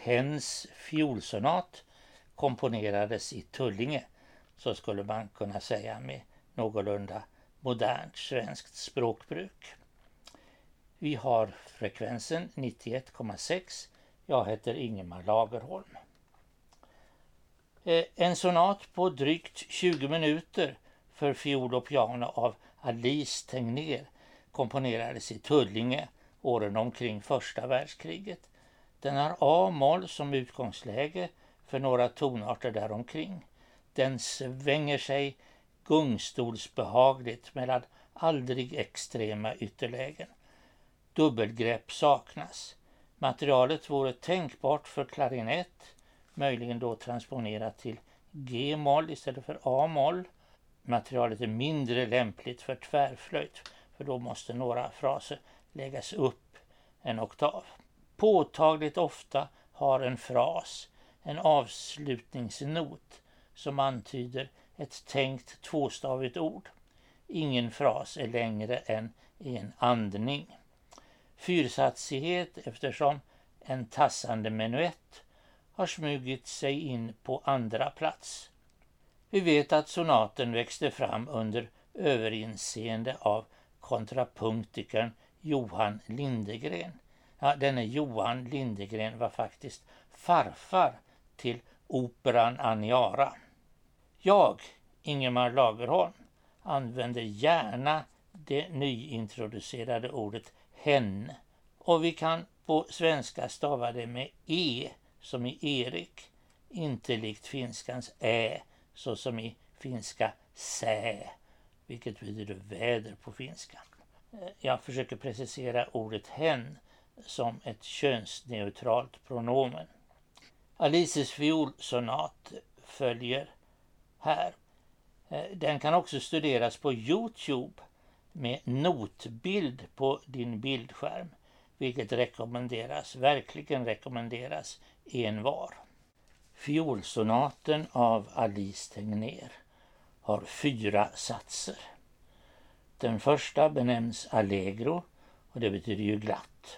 Henns fiolsonat komponerades i Tullinge, så skulle man kunna säga med någorlunda modernt svenskt språkbruk. Vi har frekvensen 91,6. Jag heter Ingemar Lagerholm. En sonat på drygt 20 minuter för fiol och piano av Alice Tegnér komponerades i Tullinge åren omkring första världskriget. Den har A-moll som utgångsläge för några tonarter däromkring. Den svänger sig gungstolsbehagligt mellan aldrig extrema ytterlägen. Dubbelgrepp saknas. Materialet vore tänkbart för klarinett, möjligen då transponerat till G-moll istället för A-moll. Materialet är mindre lämpligt för tvärflöjt, för då måste några fraser läggas upp en oktav. Påtagligt ofta har en fras en avslutningsnot som antyder ett tänkt tvåstavigt ord. Ingen fras är längre än en andning. Fyrsatsighet eftersom en tassande menuett har smugit sig in på andra plats. Vi vet att sonaten växte fram under överinseende av kontrapunktikern Johan Lindegren. Ja, denne Johan Lindegren var faktiskt farfar till operan Aniara. Jag, Ingemar Lagerholm, använder gärna det nyintroducerade ordet hen. Och vi kan på svenska stava det med e som i Erik, inte likt finskans ä så som i finska sä, vilket betyder väder på finska. Jag försöker precisera ordet hen som ett könsneutralt pronomen. Alices fiolsonat följer här. Den kan också studeras på YouTube med notbild på din bildskärm, vilket verkligen rekommenderas envar. Fiolsonaten av Alice Tegnér har 4 satser. Den första benämns Allegro och det betyder ju glatt.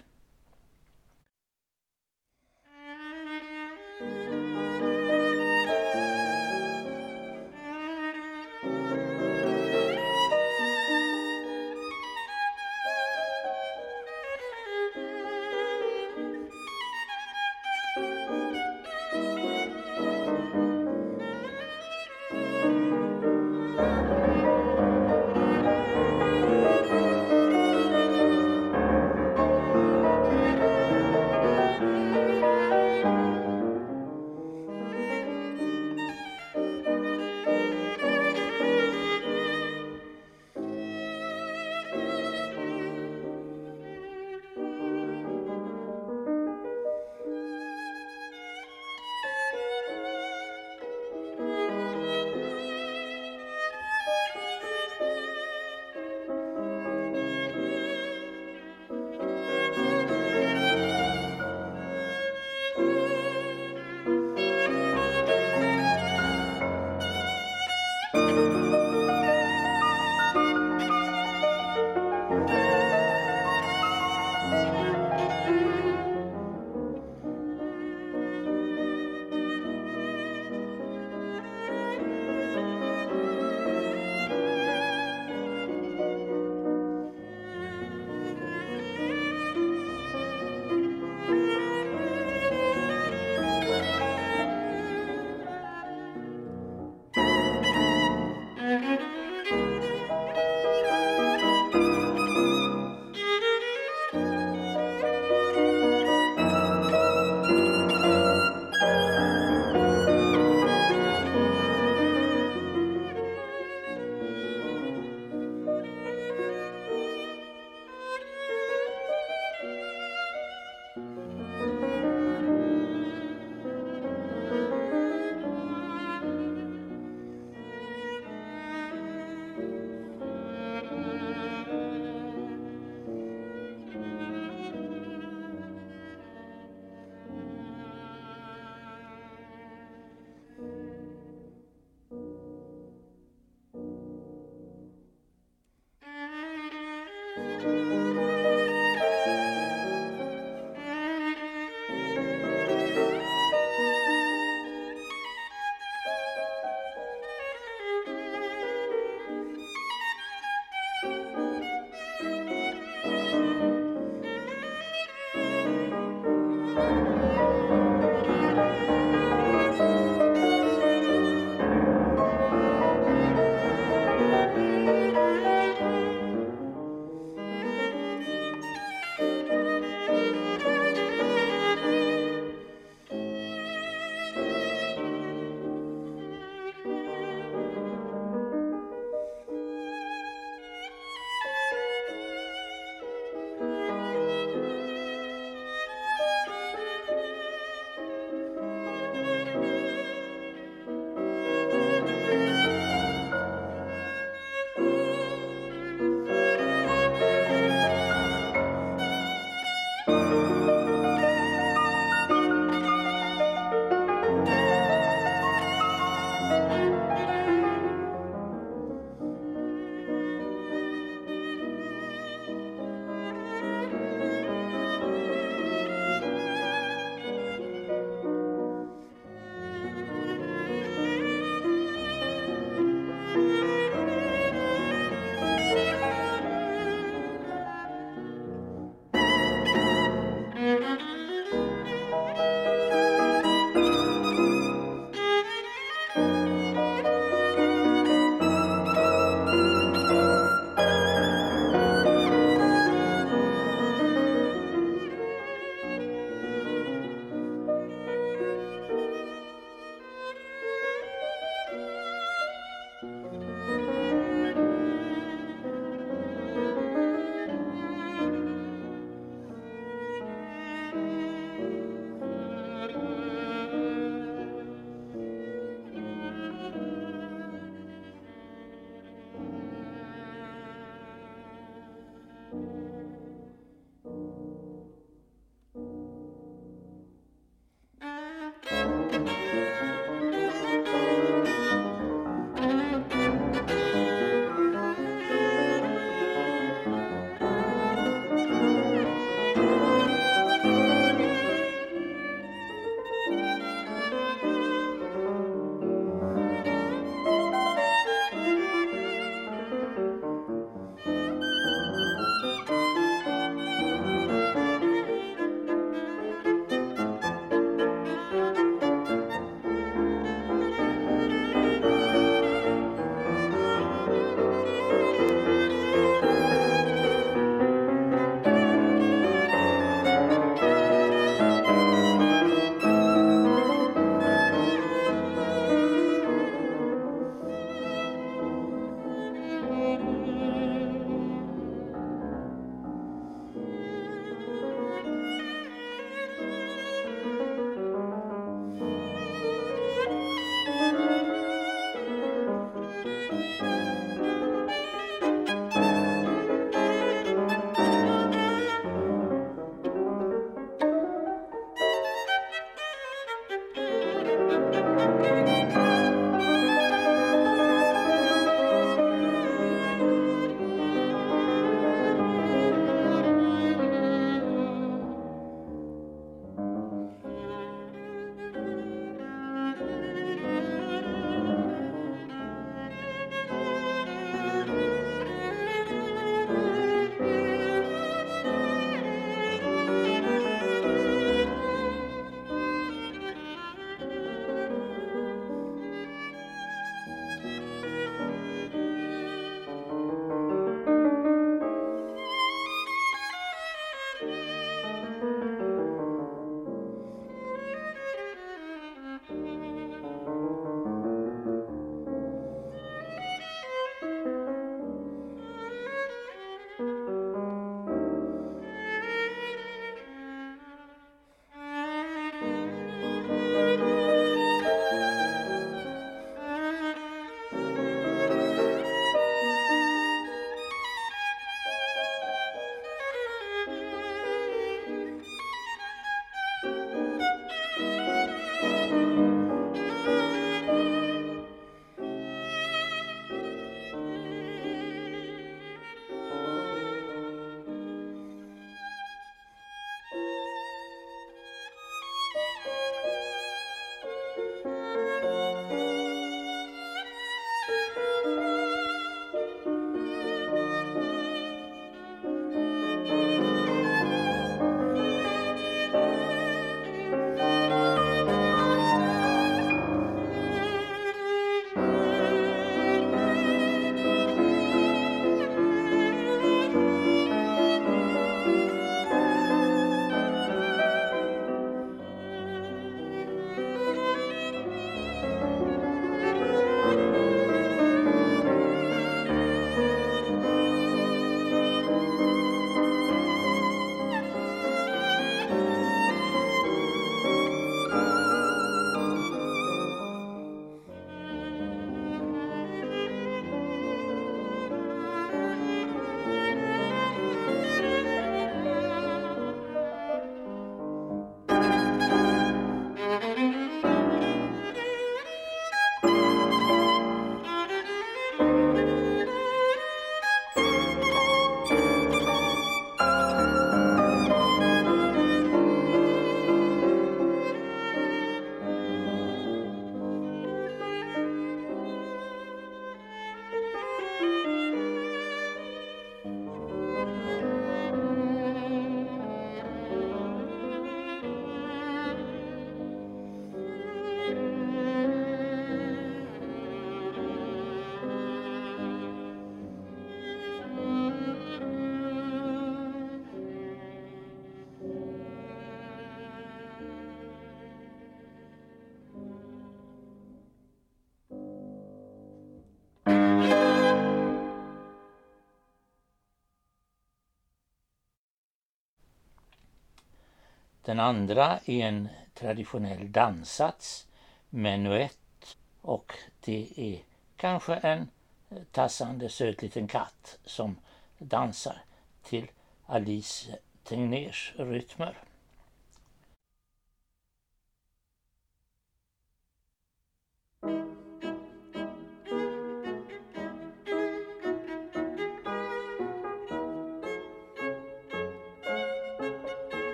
Den andra är en traditionell danssats, menuett, och det är kanske en tassande söt liten katt som dansar till Alice Tegnérs rytmer.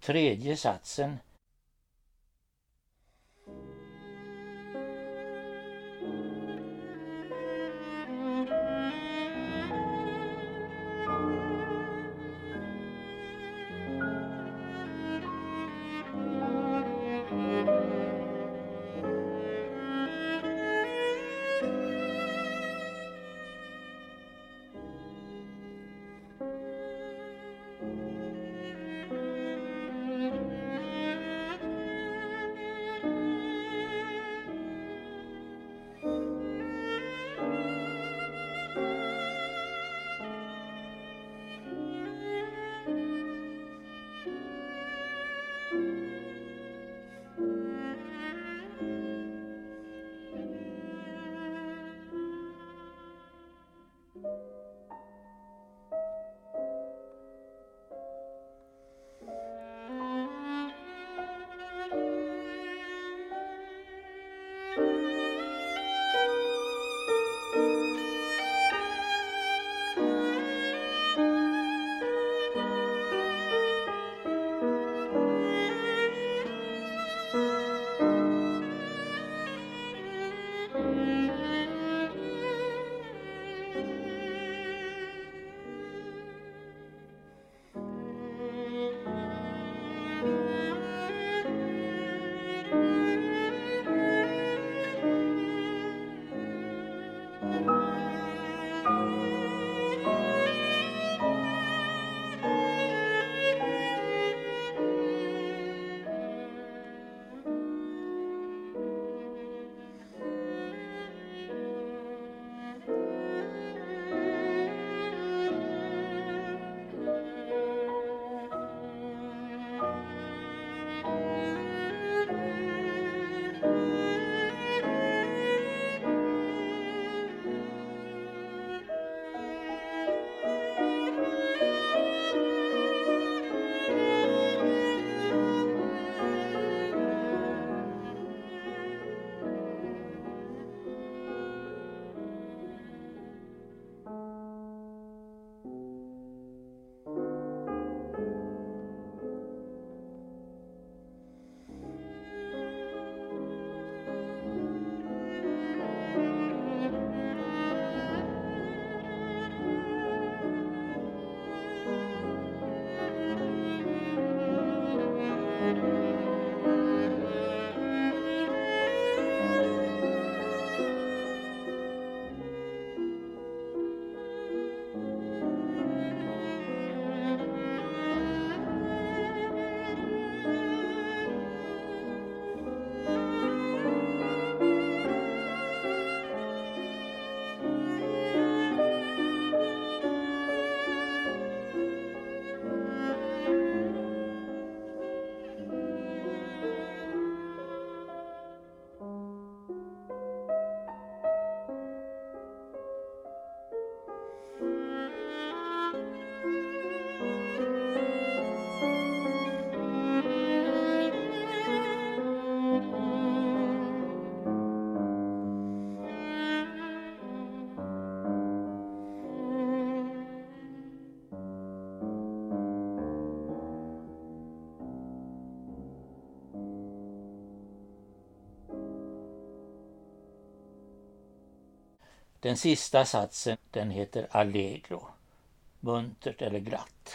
Tredje satsen. Den sista satsen, den heter Allegro, muntert eller glatt.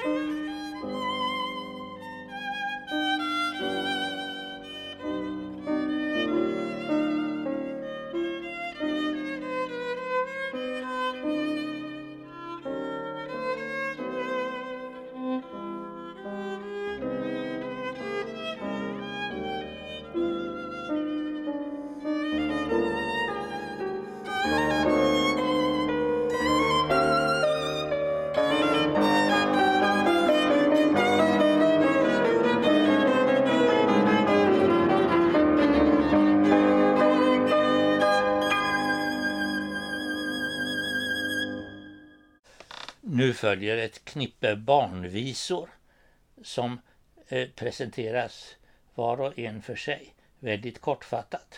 Nu följer ett knippe barnvisor som presenteras var och en för sig, väldigt kortfattat.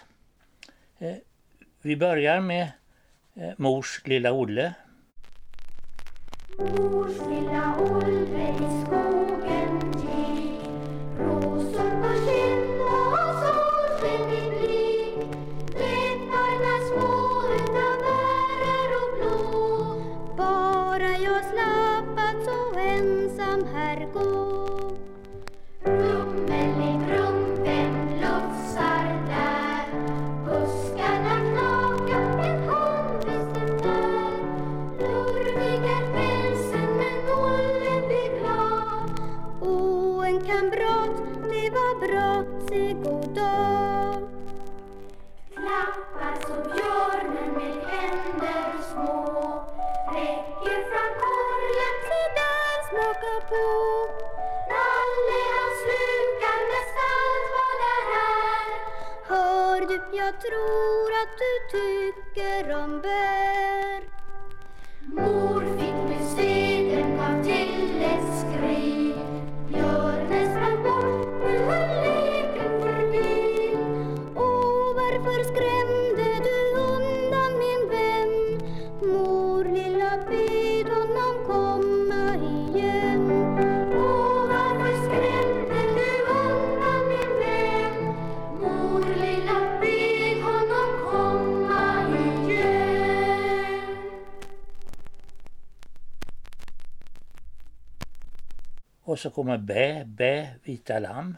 Vi börjar med Mors lilla Olle. Mors lilla Olle i skogen gick, rosor på kind och solsken i blick. Läpparna små utav bärer och blå, bara jag slapp att så ensam här gå. Rummelibrum, vem lufsar där? Buskarna knakar, en hund visst där. Lurvig är pälsen, men Olle blir glad. Åh, en kamrat, det var bra, se god dag. Klappar så björnen med händer små, räcker fram korgen, se där smaka på. Nalle han slukar mest allt vad där är. Hör du, jag tror att du tycker om bär. Mor fick med seden gav till ett skri. Björnen sprang bort, nu höll leken förbi. Åh, varför skrämde du undan min vän? Mor lilla bid honom komma igen. Åh, varför skrämde du undan min vän? Mor lilla bid honom komma igen. Och så kommer Bä, bä, vita lamm.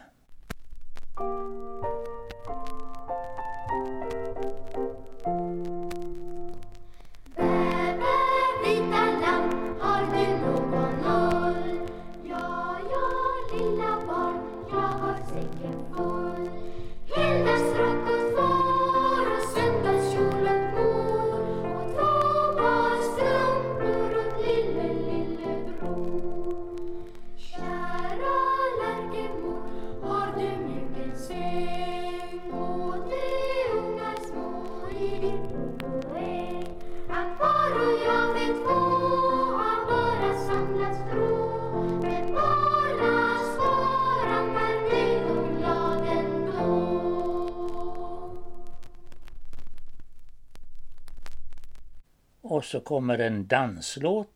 Bä, vita lamm, har du någon ull? Ja, lilla barn, jag har säcken full. Helgdagsrock åt far och söndagskjol åt mor och 2 par strumpor åt lillebror. Kära Lärkemor, har du mjuk en säng åt de ungar små i ditt bo och ägg? Att far och jag vet 2 har bara samlat strå, med barnas faran var nöjd och glad ändå. Och så kommer en danslåt.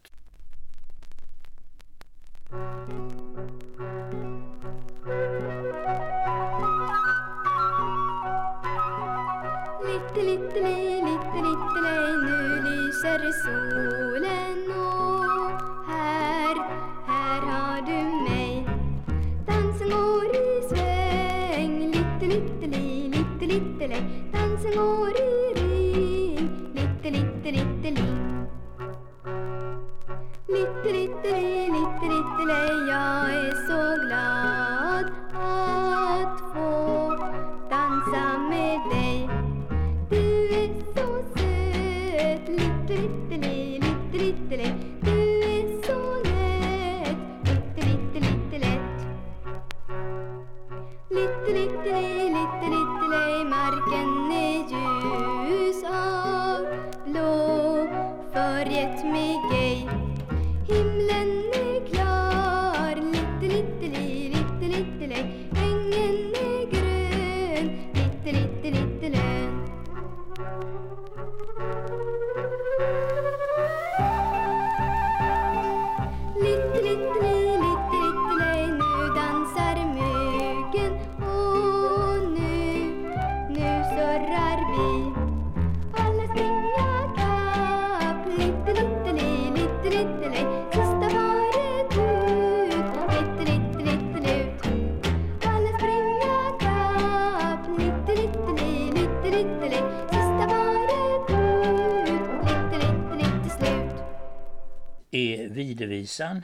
Little, nu lyser solen och här har du mig. Dansen går i sväng, little, dansen går i ring, little. Little, jag är så glad att få dansa med dig. Du är så söt, little, du är så lätt, little. Little, marken är ljus av blå, förgett mig gej. Himlen är klar, little, ängen är grön, little. Little, nu dansar mögen och nu surrar vi. Alla springa kapp, little, sista var det du. barnvisan.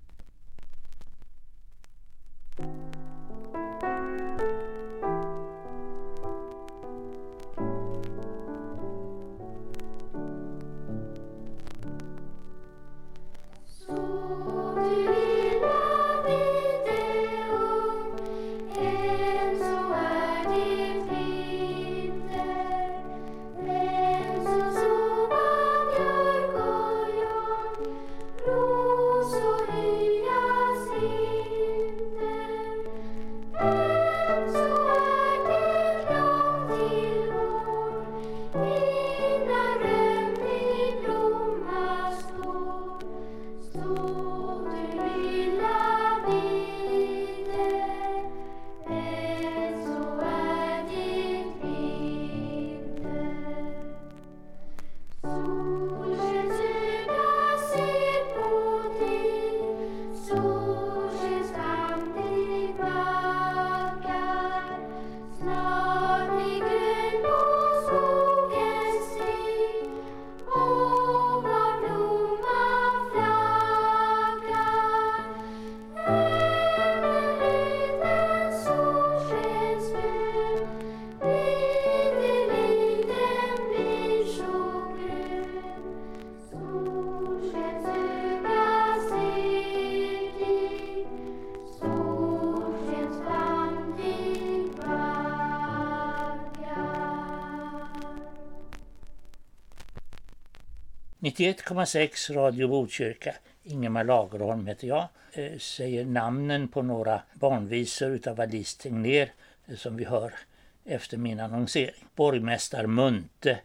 ...91,6 Radio Botkyrka. Ingemar Lagerholm heter jag. Säger namnen på några barnvisor utav Alice Tegnér som vi hör efter min annonsering. Borgmästare Munte.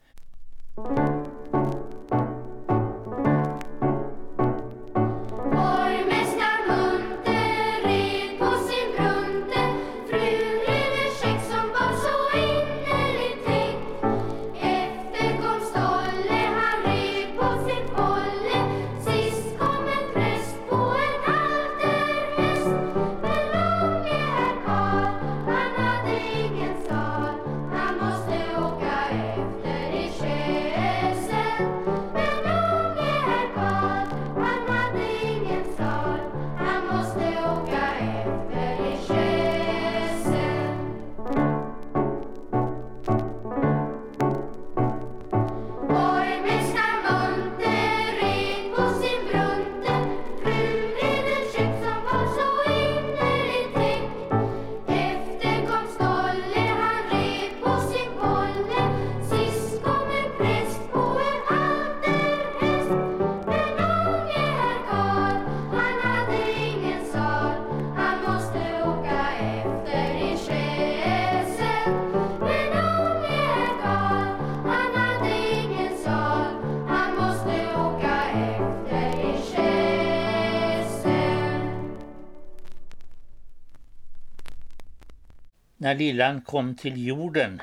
När lillan kom till jorden.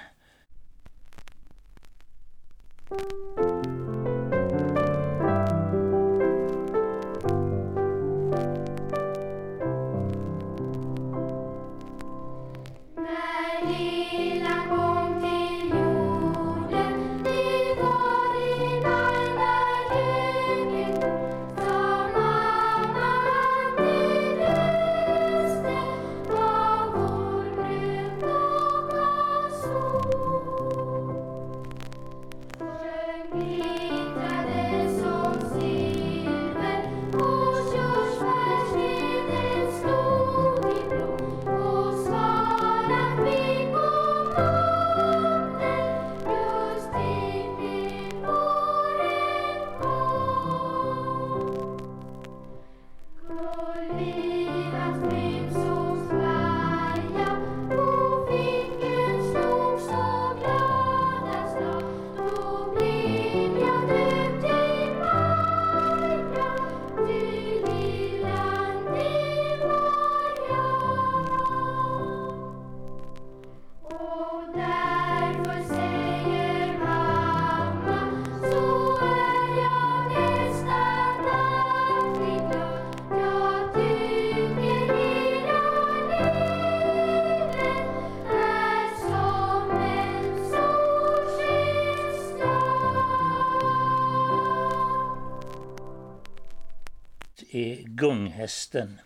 Gunghästen.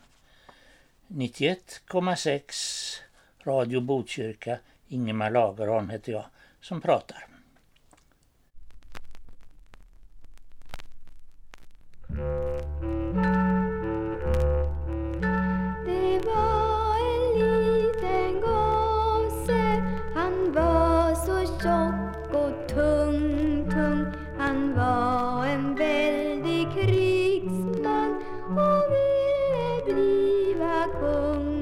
91,6 Radio Botkyrka. Ingemar Lagerholm heter jag som pratar. Det var en liten gosse, han var så tjock och tung. Han var en väldig krigsman och ville bliva kung.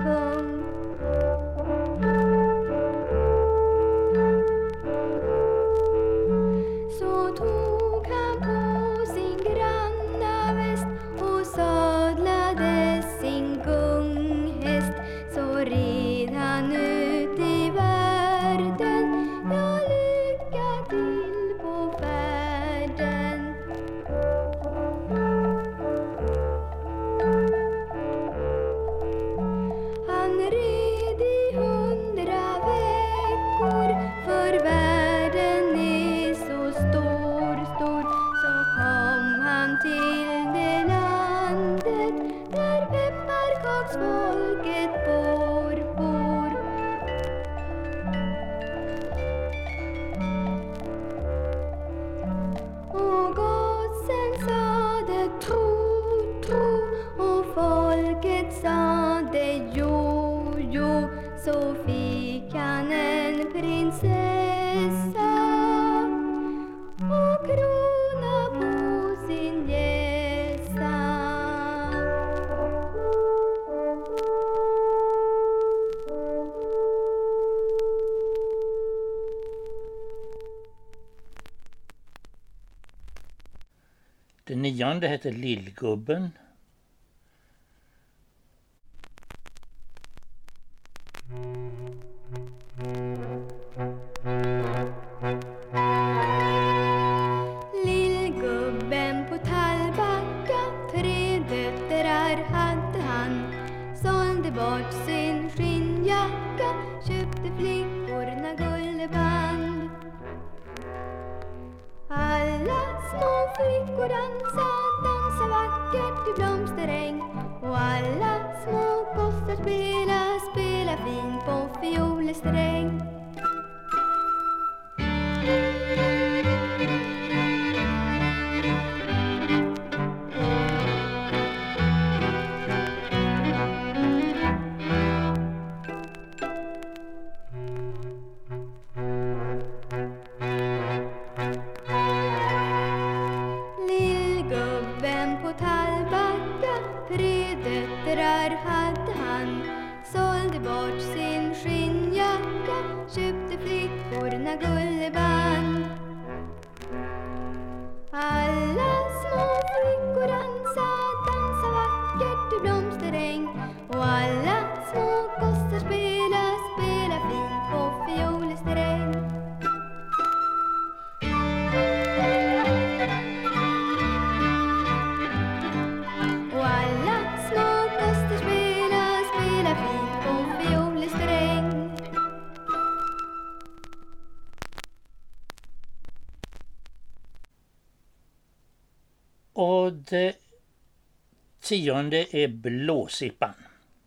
Så tog han på sin granna väst och sadlade sin gunghäst. Så red han ut i världen, ja, lycka till på färden. Han red i 100 veckor, för världen är så stor. Så kom han till det landet där pepparkaksfolket bor. Och gossen sade tro, och folket sade jo. Så fick han en prinsessa och krona på sin hjässa. Den 9:e heter Lillgubben. Lillgubben på Tallbacka, 3 döttrar hade han. Sålde bort sin skinnjacka, köpte flickorna guldband. Alla små flickor dansa vackert i blomsteräng. Och alla små gossar spela fint på fiolsträng. Lillgubben på Tallbacka, 3 döttrar hade han. Sålde bort sin skinnjacka, köpte flickorna guldband. Alla små flickor dansa vackert i blomsteräng. Och alla små gossar spela fint på fiolsträng. Och alla små gossar spela fint på fiolsträng. Och det 10:e är Blåsippan.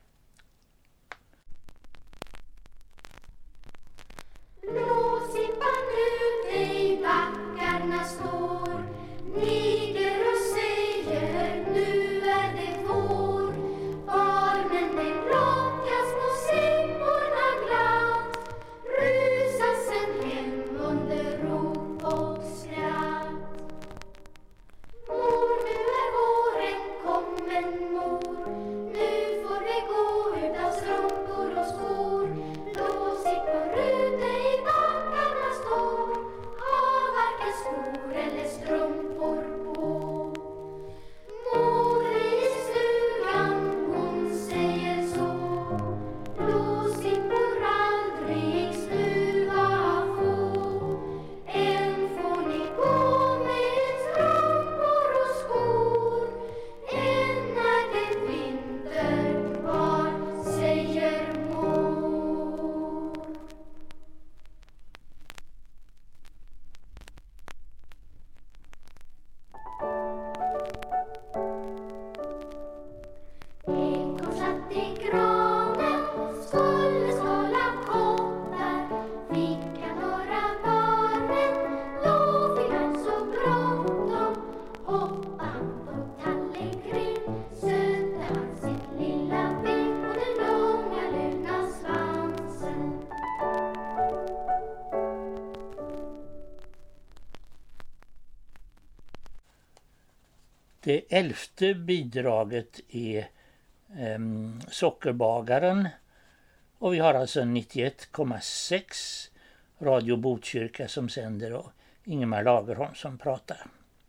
Blåsippan ute i backarna står, niger och säger nu är det vår. Barnen de plockar små sämporna glatt, rusar sen hem under rop och skratt. Mor, nu är våren kommen mor, nu får Det 11:e bidraget är Sockerbagaren. Och vi har alltså 91,6 Radio Botkyrka som sänder och Ingemar Lagerholm som pratar.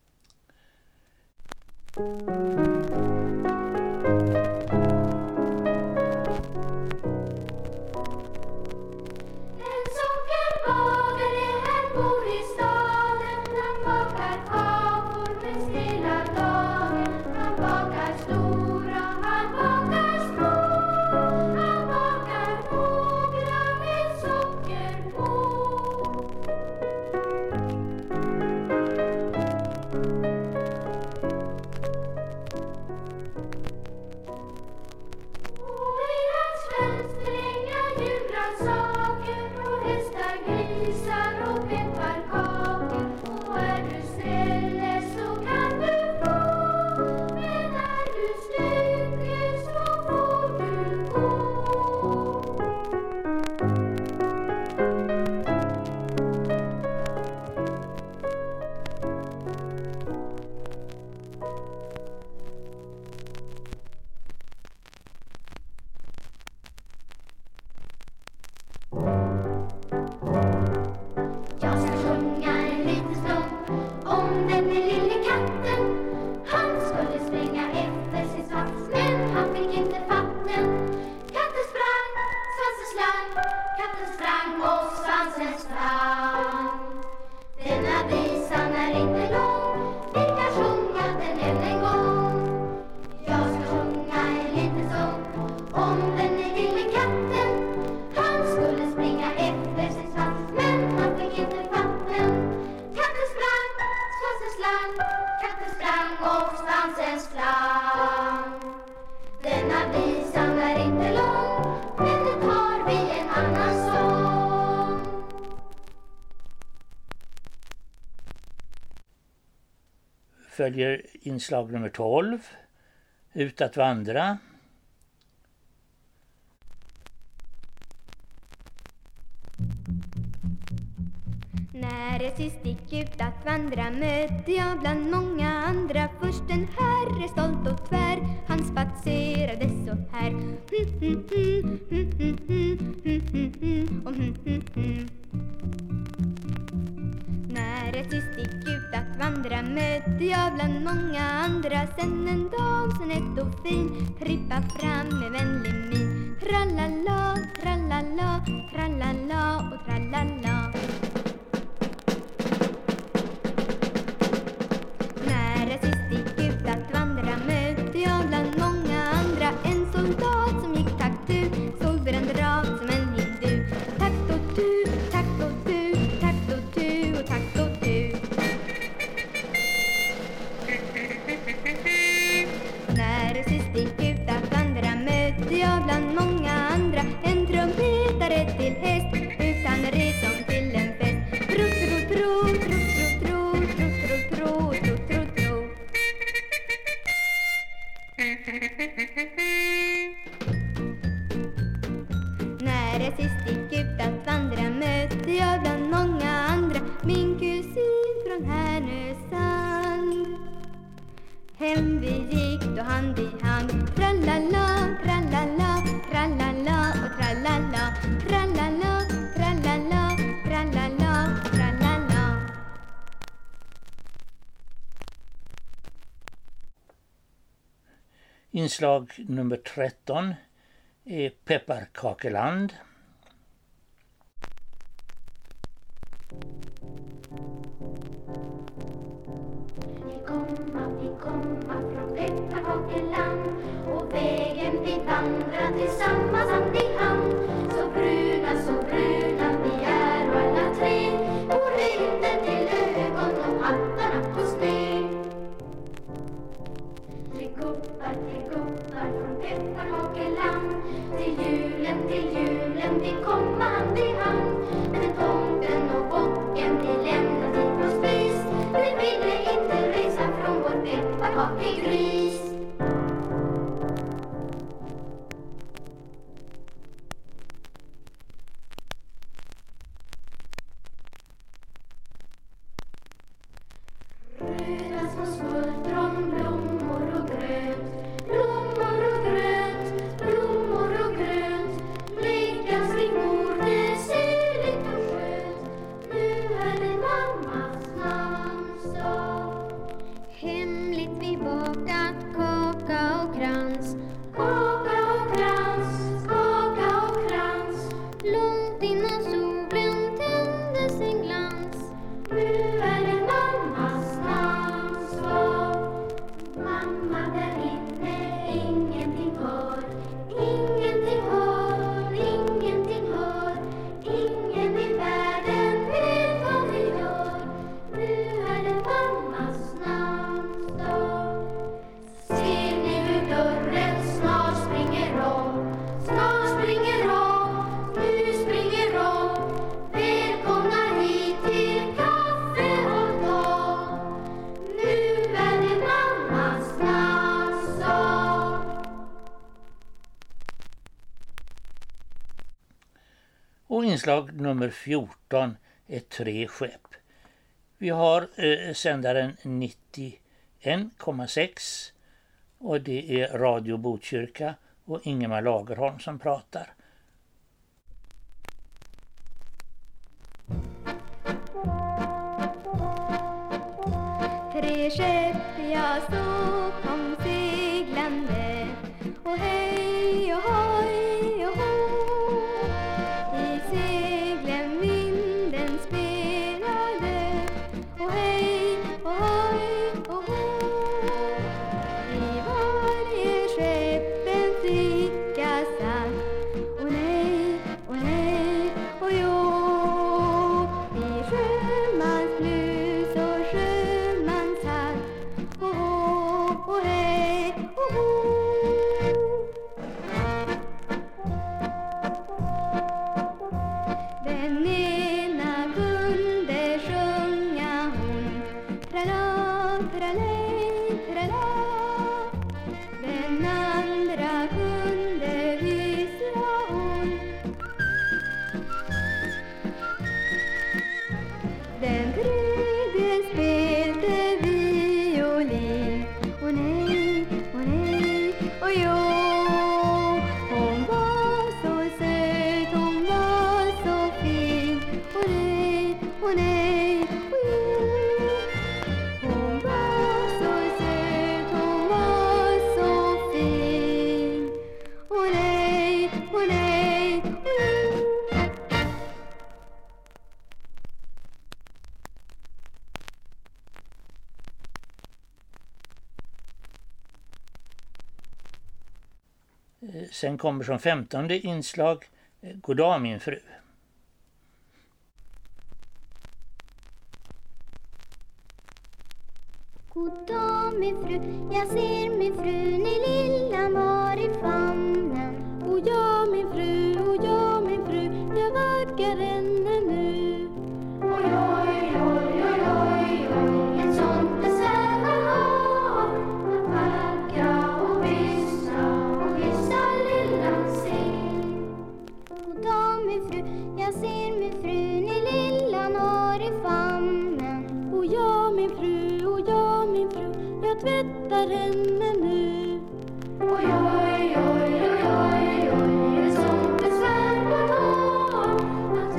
Följer inslag nummer 12, Ut att vandra. När jag sist gick ut att vandra mötte jag bland många andra först en herre stolt och tvär. Han spatserade så här. När jag sist gick ut att vandra mötte jag bland många andra sen en dam så nätt och fin trippa fram med vänlig min. Trallala, trallala, trallala och trallala. När jag sist gick ut att vandra mötte jag bland många andra en soldat som gick takt-tu, solbränd rakt som en hindu. Takt-o-tu, takt-o-tu, takt-o-tu och takt-o-tu. När jag sist gick ut att vandra mötte jag bland många andra en trumpetare till häst utan reson till en fest. Tro-tro-tro, tro-tro-tro, tro-tro-tro, tro-tro-tro. När jag sist gick ut att vandra mötte jag bland många andra min kusin från Härnösand. Hem vi gick då hand i hand. Trallala, trallala, trallala och trallala. Trallala, trallala, trallala, trallala. Inslag nummer 13 är Pepparkakeland. Vi komma från Pepparkakeland och vägen vi vandrar tillsammans hand i hand. Så bruna vi är och alla tre och rymden till ögon och hattarna på snö. Tre guppar från Pepparkakeland till julen vi komma hand i hand. Men tomten och bocken vi lämnar dit på spis. Vi ville inte resa från vår pepparkakegris. Röda små smultronblommor Och inslag nummer 14 är 3 skepp. Vi har sändaren 91,6 och det är Radio Botkyrka och Ingemar Lagerholm som pratar. Tre skepp jag såg kom seglande och hej och hoj och hå. I seglen vinden spelade och hej och hoj och hå. I varje skepp en flicka satt och nej och jo. I sjömansblus och sjömanshatt och hej och hå. Den ena kunde sjunga hon trala, tralej, trala. Den andra kunde vissla hon. Den tredje spelte violin och nej och jo. Hon var så söt, hon var så fin och nej och jo. Hon var så söt, hon var så fin och nej och jo. Sen kommer som 15:e inslag Goddag min fru. Goddag min fru, jag ser min fru, ni lilla mar i famnen. Och jag min fru, jag vackar ännu nu. Oj, oj, oj, oj, oj, oj, ett sånt besvär man har. Att vackra och vissa lilla sin. Goddag min fru, jag ser min fru, ni lilla nar i famnen. Och jag min fru, jag tvättar henne nu. Oj, oj, oj, oj, oj, oj, ett sånt besvär man har. Att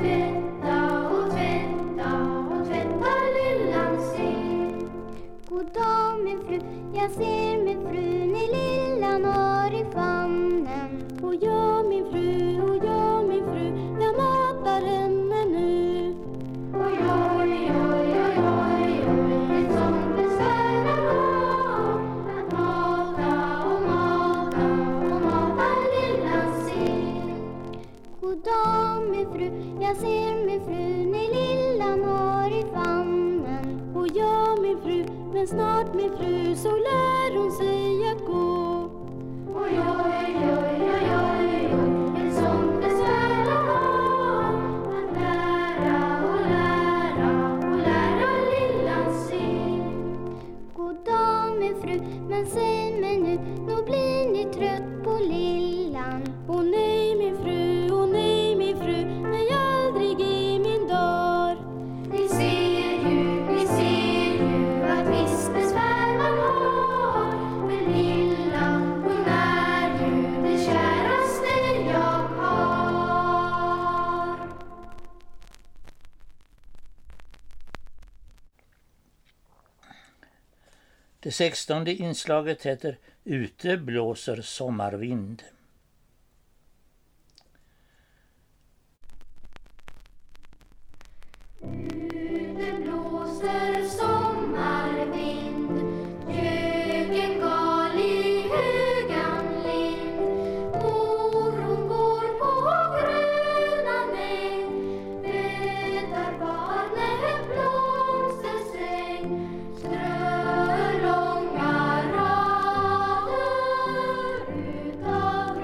tvätta lillan sin. Goddag min fru, jag ser min fru, ni lilla nar i famnen. Och jag min fru, jag matar henne nu. Oj, oj, oj, oj, oj, oj, ett sånt besvär man har. Att mata lillan sin. Goddag min fru, jag ser min fru, ni lilla nar i famnen. Och jag min fru, men snart min fru, så lär hon sig att gå. Oj, oj, oj, oj, oj, oj, ett sånt besvär man har. Att lära lillan sin. Goddag min fru, men säg mig nu, nog blir ni trött på lillan. Och nej min fru, nej aldrig i min dag. Ni ser ju att visst besvär man har. Men lillan, hon är ju det käraste jag har. Det 16:e inslaget heter Ute blåser sommarvind. Ute blåser sommarvind, göken gal i högan lind. Oron går på gröna äng, vädrar barnet blomstersäng. Strör långa rader utav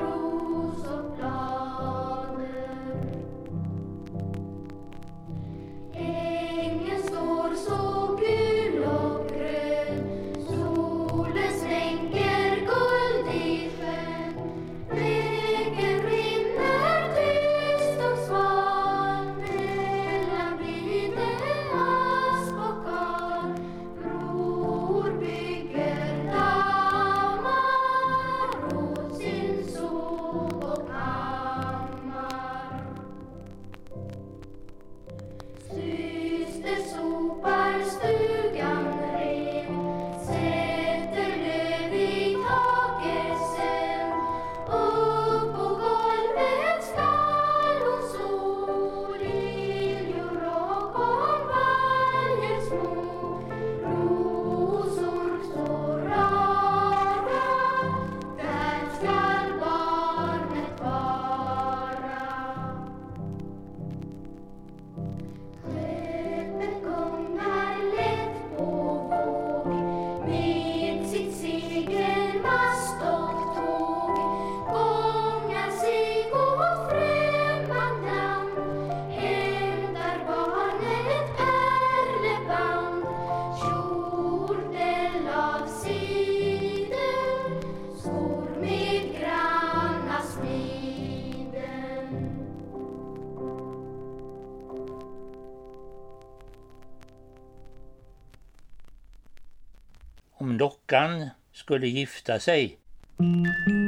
Mackan skulle gifta sig.